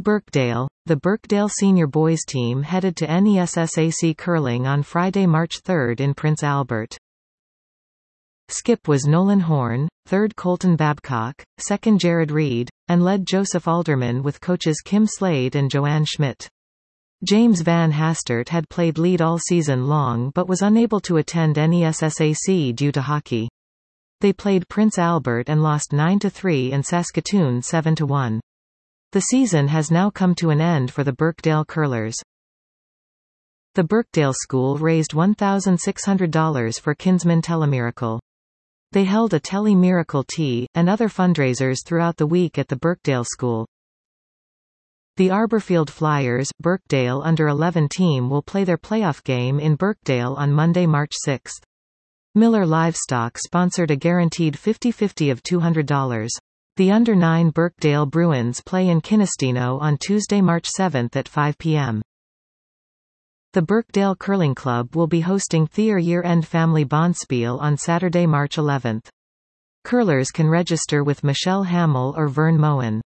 Birkdale. The Birkdale senior boys team headed to NESSAC curling on Friday, March 3 in Prince Albert. Skip was Nolan Horn, third Colton Babcock, second Jared Reed, and led Joseph Alderman with coaches Kim Slade and Joanne Schmidt. James Van Hastert had played lead all season long but was unable to attend NESSAC due to hockey. They played Prince Albert and lost 9-3 and Saskatoon 7-1. The season has now come to an end for the Birkdale curlers. The Birkdale School raised $1,600 for Kinsman Telemiracle. They held a Tele-Miracle Tea, and other fundraisers throughout the week at the Birkdale School. The Arborfield Flyers, Birkdale under-11 team will play their playoff game in Birkdale on Monday, March 6. Miller Livestock sponsored a guaranteed 50-50 of $200. The under-9 Birkdale Bruins play in Kinistino on Tuesday, March 7 at 5 p.m. The Birkdale Curling Club will be hosting their year-end family bonspiel on Saturday, March 11. Curlers can register with Michelle Hamill or Vern Moen.